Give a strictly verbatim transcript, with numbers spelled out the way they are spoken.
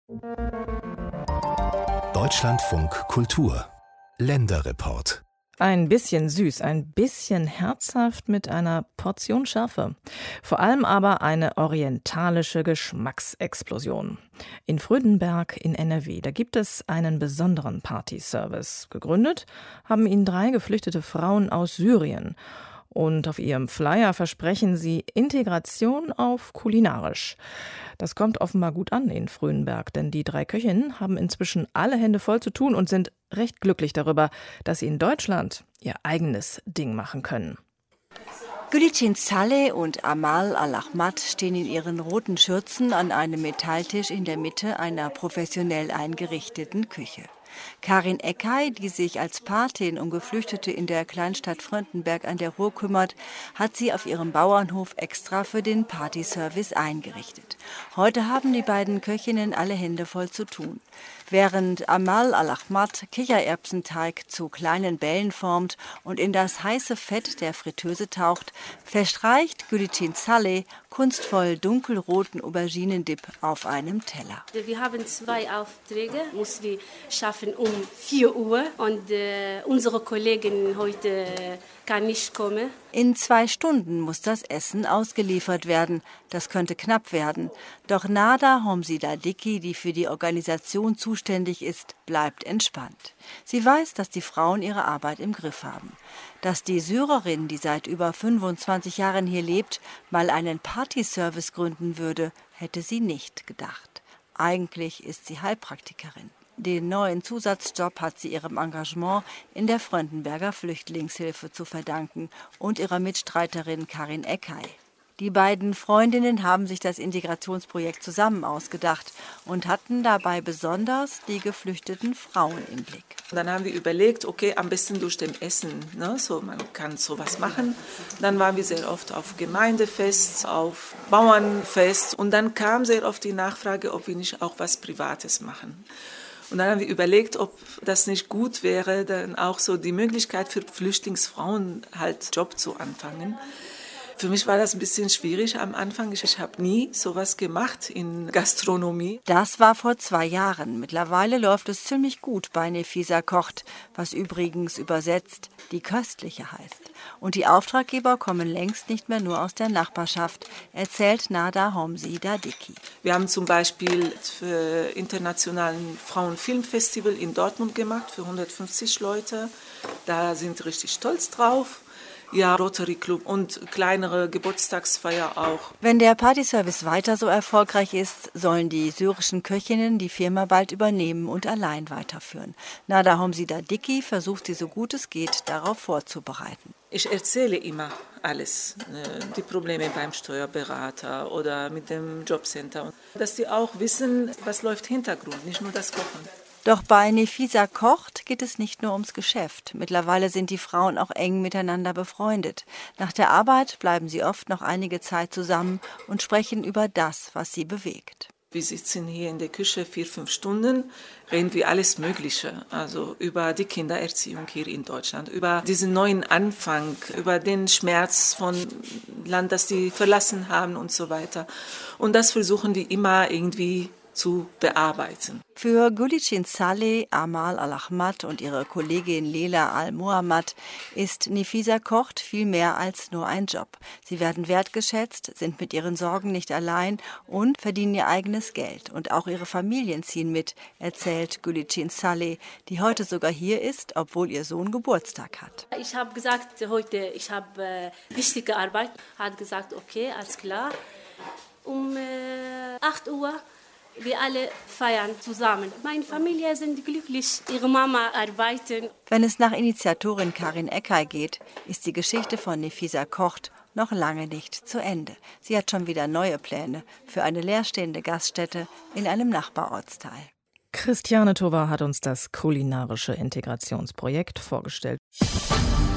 Deutschlandfunk Kultur Länderreport. Ein bisschen süß, ein bisschen herzhaft mit einer Portion Schärfe. Vor allem aber eine orientalische Geschmacksexplosion. In Frödenberg in N R W, da gibt es einen besonderen Partyservice. Gegründet haben ihn drei geflüchtete Frauen aus Syrien. Und auf ihrem Flyer versprechen sie Integration auf kulinarisch. Das kommt offenbar gut an in Frödenberg, denn die drei Köchinnen haben inzwischen alle Hände voll zu tun und sind recht glücklich darüber, dass sie in Deutschland ihr eigenes Ding machen können. Gülçin Saleh und Amal Al-Ahmad stehen in ihren roten Schürzen an einem Metalltisch in der Mitte einer professionell eingerichteten Küche. Karin Ekkay, die sich als Patin um Geflüchtete in der Kleinstadt Frödenberg an der Ruhr kümmert, hat sie auf ihrem Bauernhof extra für den Partyservice eingerichtet. Heute haben die beiden Köchinnen alle Hände voll zu tun. Während Amal Al-Ahmad Kichererbsenteig zu kleinen Bällen formt und in das heiße Fett der Fritteuse taucht, verstreicht Gülçin Saleh kunstvoll dunkelroten Auberginendip auf einem Teller. Wir haben zwei Aufträge, muss wir schaffen um vier Uhr und äh, unsere Kollegin heute kann nicht kommen. In zwei Stunden muss das Essen ausgeliefert werden. Das könnte knapp werden. Doch Nada Homsidadiki, die für die Organisation zuständig ist, bleibt entspannt. Sie weiß, dass die Frauen ihre Arbeit im Griff haben. Dass die Syrerin, die seit über fünfundzwanzig Jahren hier lebt, mal einen Partyservice gründen würde, hätte sie nicht gedacht. Eigentlich ist sie Heilpraktikerin. Den neuen Zusatzjob hat sie ihrem Engagement in der Frödenberger Flüchtlingshilfe zu verdanken und ihrer Mitstreiterin Karin Ekkay. Die beiden Freundinnen haben sich das Integrationsprojekt zusammen ausgedacht und hatten dabei besonders die geflüchteten Frauen im Blick. Dann haben wir überlegt, okay, am besten durch dem Essen, ne? So, man kann sowas machen. Dann waren wir sehr oft auf Gemeindefest, auf Bauernfest und dann kam sehr oft die Nachfrage, ob wir nicht auch was Privates machen. Und dann haben wir überlegt, ob das nicht gut wäre, dann auch so die Möglichkeit für Flüchtlingsfrauen halt Job zu anfangen. Für mich war das ein bisschen schwierig am Anfang. Ich habe nie sowas gemacht in Gastronomie. Das war vor zwei Jahren. Mittlerweile läuft es ziemlich gut bei Nefisa Kocht, was übrigens übersetzt die Köstliche heißt. Und die Auftraggeber kommen längst nicht mehr nur aus der Nachbarschaft, erzählt Nada Homsidadiki. Wir haben zum Beispiel für internationalen Frauenfilmfestival in Dortmund gemacht, für hundertfünfzig Leute. Da sind wir richtig stolz drauf. Ja, Rotary Club und kleinere Geburtstagsfeier auch. Wenn der Partyservice weiter so erfolgreich ist, sollen die syrischen Köchinnen die Firma bald übernehmen und allein weiterführen. Nada Homsidadiki versucht sie so gut es geht, darauf vorzubereiten. Ich erzähle immer alles, die Probleme beim Steuerberater oder mit dem Jobcenter, dass die auch wissen, was läuft im Hintergrund, nicht nur das Kochen. Doch bei Nefisa Kocht geht es nicht nur ums Geschäft. Mittlerweile sind die Frauen auch eng miteinander befreundet. Nach der Arbeit bleiben sie oft noch einige Zeit zusammen und sprechen über das, was sie bewegt. Wir sitzen hier in der Küche vier, fünf Stunden, reden wir alles Mögliche. Also über die Kindererziehung hier in Deutschland, über diesen neuen Anfang, über den Schmerz von Land, das sie verlassen haben und so weiter. Und das versuchen wir immer irgendwie zu bearbeiten. Für Gülçin Saleh, Amal Al-Ahmad und ihre Kollegin Lela Al-Muhammad ist Nefisa Kocht viel mehr als nur ein Job. Sie werden wertgeschätzt, sind mit ihren Sorgen nicht allein und verdienen ihr eigenes Geld. Und auch ihre Familien ziehen mit, erzählt Gülçin Saleh, die heute sogar hier ist, obwohl ihr Sohn Geburtstag hat. Ich habe gesagt, heute ich habe äh, wichtige Arbeit. Hat gesagt, okay, alles klar. Um äh, acht Uhr wir alle feiern zusammen. Meine Familie sind glücklich, ihre Mama arbeitet. Wenn es nach Initiatorin Karin Ekkay geht, ist die Geschichte von Nefisa Kocht noch lange nicht zu Ende. Sie hat schon wieder neue Pläne für eine leerstehende Gaststätte in einem Nachbarortsteil. Christiane Tovar hat uns das kulinarische Integrationsprojekt vorgestellt.